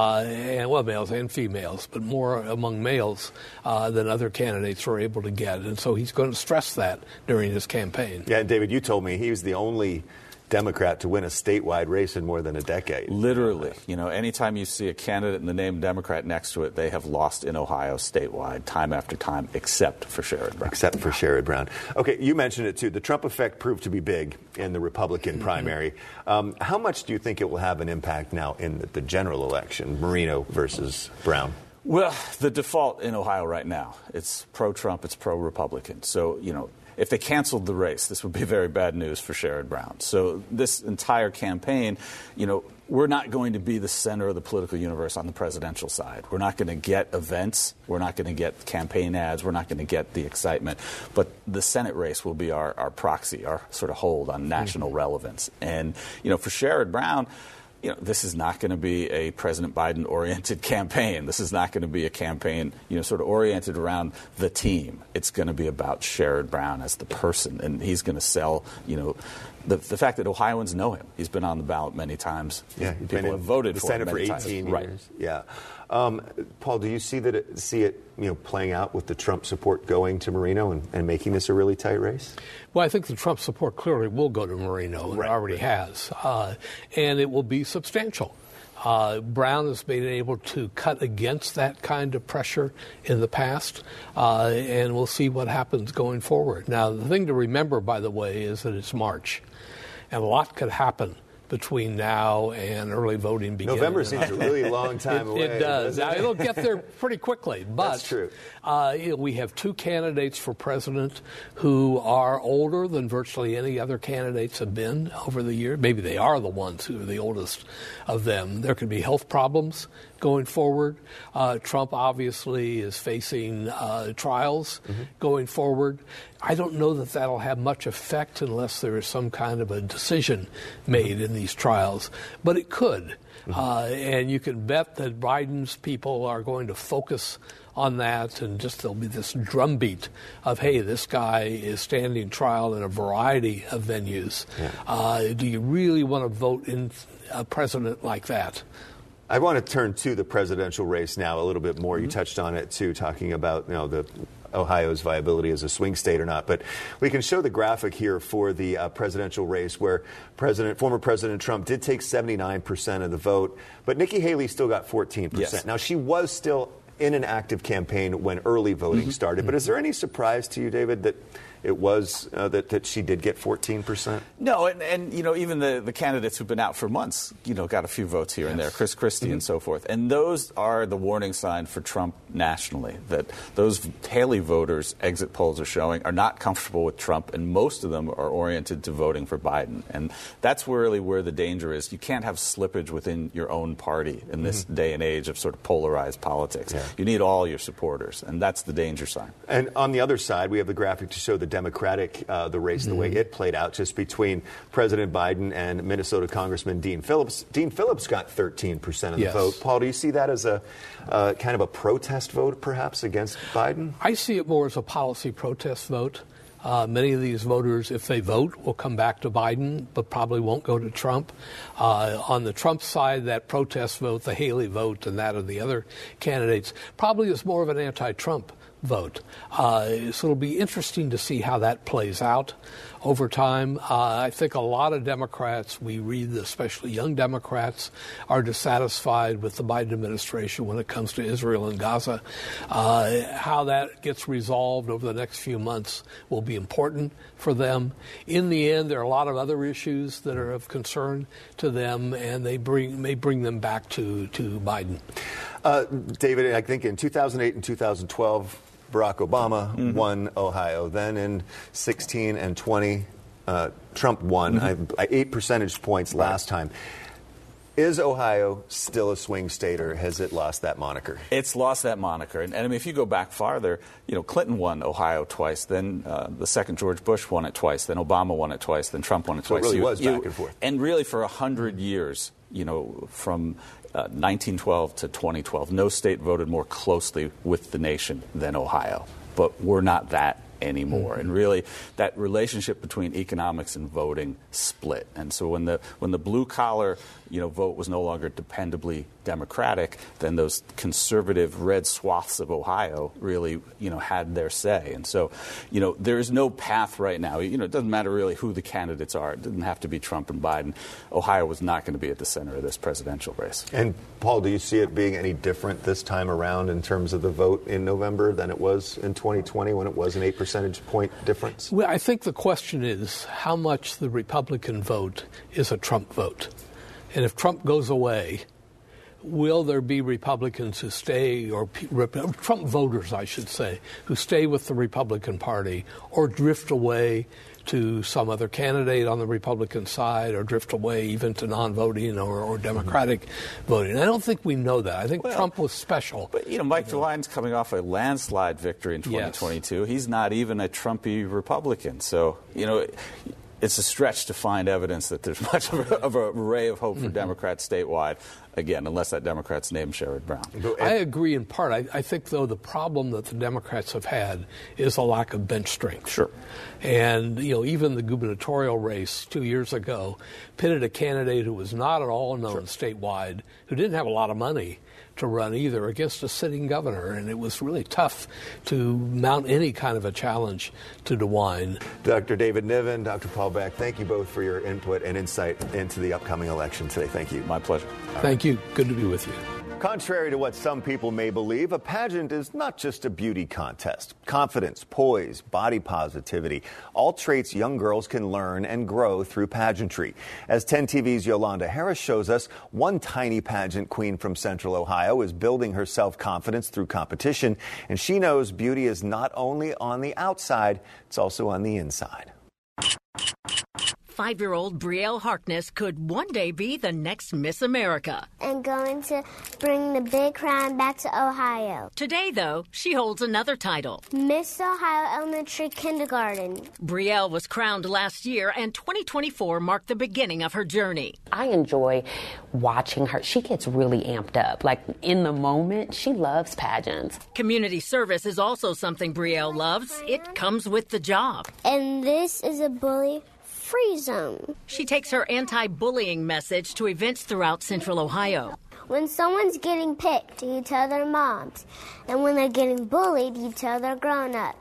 males and females, but more among males than other candidates were able to get. And so he's going to stress that during his campaign. Yeah, and David, you told me he was the only Democrat to win a statewide race in more than a decade. Literally. Anytime you see a candidate and the name Democrat next to it, they have lost in Ohio statewide time after time, except for Sherrod Brown. Okay, you mentioned it too. The Trump effect proved to be big in the Republican primary. How much do you think it will have an impact now in the general election, Moreno versus Brown? Well, the default in Ohio right now, it's pro-Trump, it's pro-Republican. So, if they canceled the race, this would be very bad news for Sherrod Brown. So this entire campaign, we're not going to be the center of the political universe on the presidential side. We're not going to get events. We're not going to get campaign ads. We're not going to get the excitement. But the Senate race will be our proxy, our sort of hold on national relevance. And, for Sherrod Brown, this is not going to be a President Biden-oriented campaign. This is not going to be a campaign, sort of oriented around the team. It's going to be about Sherrod Brown as the person, and he's going to sell, the fact that Ohioans know him. He's been on the ballot many times. Yeah, people have voted for him many times. The Senate for 18 right. years. Yeah. Paul, do you see it playing out with the Trump support going to Moreno and making this a really tight race? Well, I think the Trump support clearly will go to Moreno, and it already has, and it will be substantial. Brown has been able to cut against that kind of pressure in the past, and we'll see what happens going forward. Now, the thing to remember, by the way, is that it's March, and a lot could happen between now and early voting beginning. November seems a really long time away. It does. Now, it'll get there pretty quickly. But that's true. We have two candidates for president who are older than virtually any other candidates have been over the year. Maybe they are the ones who are the oldest of them. There could be health problems going forward. Trump obviously is facing trials going forward. I don't know that that'll have much effect unless there is some kind of a decision made in these trials, but it could. And you can bet that Biden's people are going to focus on that, and there'll be this drumbeat of, hey, this guy is standing trial in a variety of venues. Yeah. Do you really want to vote in a president like that? I want to turn to the presidential race now a little bit more. You touched on it, too, talking about the Ohio's viability as a swing state or not. But we can show the graphic here for the presidential race where former President Trump did take 79% of the vote, but Nikki Haley still got 14%. Yes. Now, she was still in an active campaign when early voting started. But is there any surprise to you, David, that it was that she did get 14%? No, and even the candidates who've been out for months, got a few votes here and there, Chris Christie and so forth. And those are the warning sign for Trump nationally, that those Haley voters, exit polls are showing, are not comfortable with Trump, and most of them are oriented to voting for Biden. And that's really where the danger is. You can't have slippage within your own party in this day and age of sort of polarized politics. Yeah. You need all your supporters, and that's the danger sign. And on the other side, we have the graphic to show the Democratic, the race, the way it played out, just between President Biden and Minnesota Congressman Dean Phillips. Dean Phillips got 13% of the vote. Paul, do you see that as a kind of a protest vote, perhaps, against Biden? I see it more as a policy protest vote. Many of these voters, if they vote, will come back to Biden, but probably won't go to Trump. On the Trump side, that protest vote, the Haley vote, and that of the other candidates, probably is more of an anti-Trump vote. So it'll be interesting to see how that plays out over time. I think a lot of Democrats, we read, especially young Democrats, are dissatisfied with the Biden administration when it comes to Israel and Gaza. How that gets resolved over the next few months will be important for them. In the end, there are a lot of other issues that are of concern to them, and they may bring them back to Biden. David, I think in 2008 and 2012, Barack Obama won Ohio. Then in 16 and 20, Trump won 8 percentage points last time. Is Ohio still a swing state, or has it lost that moniker? It's lost that moniker. And I mean, if you go back farther, Clinton won Ohio twice, then the second George Bush won it twice, then Obama won it twice, then Trump won it twice. So it really was back and forth. And really for 100 years, from 1912 to 2012, no state voted more closely with the nation than Ohio. But we're not that anymore. And really, that relationship between economics and voting split. And so when the blue collar, vote was no longer dependably Democratic, then those conservative red swaths of Ohio really, had their say. And so, there is no path right now. It doesn't matter really who the candidates are. It doesn't have to be Trump and Biden. Ohio was not going to be at the center of this presidential race. And Paul, do you see it being any different this time around in terms of the vote in November than it was in 2020 when it was an 8 percentage point difference? Well, I think the question is how much the Republican vote is a Trump vote. And if Trump goes away, will there be Republicans who stay, or Trump voters, I should say, who stay with the Republican Party or drift away to some other candidate on the Republican side, or drift away even to non-voting or Democratic voting? I don't think we know that. I think Trump was special. But, Mike DeWine's coming off a landslide victory in 2022. Yes. He's not even a Trumpy Republican. So, it's a stretch to find evidence that there's much of a ray of hope for Democrats statewide, again, unless that Democrat's named Sherrod Brown. I agree in part. I think, though, the problem that the Democrats have had is a lack of bench strength. Sure. And, even the gubernatorial race 2 years ago pitted a candidate who was not at all known statewide, who didn't have a lot of money to run either, against a sitting governor, and it was really tough to mount any kind of a challenge to DeWine. Dr. David Niven, Dr. Paul Beck, thank you both for your input and insight into the upcoming election today. Thank you. My pleasure. Thank you. Good to be with you. Contrary to what some people may believe, a pageant is not just a beauty contest. Confidence, poise, body positivity, all traits young girls can learn and grow through pageantry. As 10 TV's Yolanda Harris shows us, one tiny pageant queen from Central Ohio is building her self-confidence through competition, and she knows beauty is not only on the outside, it's also on the inside. 5-year-old Brielle Harkness could one day be the next Miss America. I'm going to bring the big crown back to Ohio. Today, though, she holds another title. Miss Ohio Elementary Kindergarten. Brielle was crowned last year, and 2024 marked the beginning of her journey. I enjoy watching her. She gets really amped up. Like, in the moment, she loves pageants. Community service is also something Brielle loves. It comes with the job. And this is a bully free zone. She takes her anti-bullying message to events throughout Central Ohio. When someone's getting picked, you tell their moms. And when they're getting bullied, you tell their grown-ups.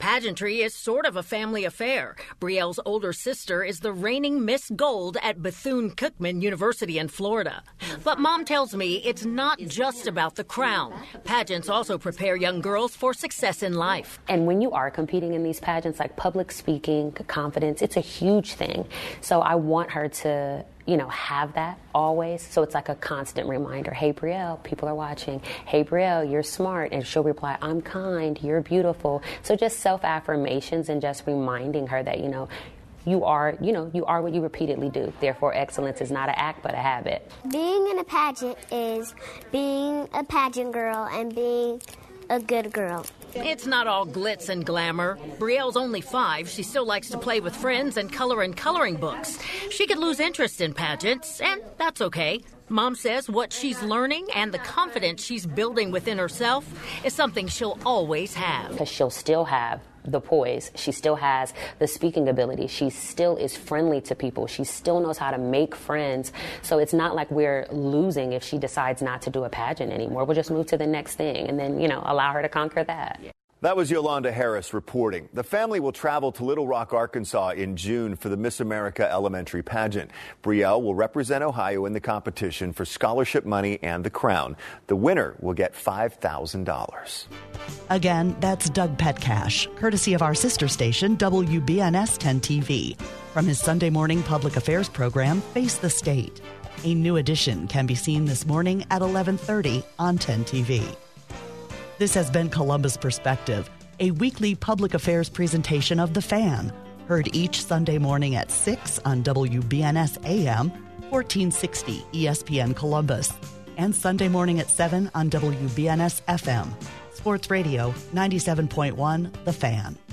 Pageantry is sort of a family affair. Brielle's older sister is the reigning Miss Gold at Bethune-Cookman University in Florida. But Mom tells me it's not just about the crown. Pageants also prepare young girls for success in life. And when you are competing in these pageants, like public speaking, confidence, it's a huge thing. So I want her to, have that always. So it's like a constant reminder. Hey, Brielle, people are watching. Hey, Brielle, you're smart. And she'll reply, I'm kind, you're beautiful. So just self-affirmations and just reminding her that, you are what you repeatedly do. Therefore, excellence is not an act, but a habit. Being in a pageant is being a pageant girl and being a good girl. It's not all glitz and glamour. Brielle's only 5. She still likes to play with friends and color in coloring books. She could lose interest in pageants, and that's okay. Mom says what she's learning and the confidence she's building within herself is something she'll always have. Because she'll still have the poise. She still has the speaking ability. She still is friendly to people. She still knows how to make friends. So it's not like we're losing if she decides not to do a pageant anymore. We'll just move to the next thing and then, allow her to conquer that. That was Yolanda Harris reporting. The family will travel to Little Rock, Arkansas in June for the Miss America Elementary pageant. Brielle will represent Ohio in the competition for scholarship money and the crown. The winner will get $5,000. Again, that's Doug Petcash, courtesy of our sister station, WBNS 10 TV, from his Sunday morning public affairs program, Face the State. A new edition can be seen this morning at 11:30 on 10 TV. This has been Columbus Perspective, a weekly public affairs presentation of The Fan, heard each Sunday morning at 6 on WBNS AM, 1460 ESPN Columbus, and Sunday morning at 7 on WBNS FM. Sports Radio 97.1 The Fan.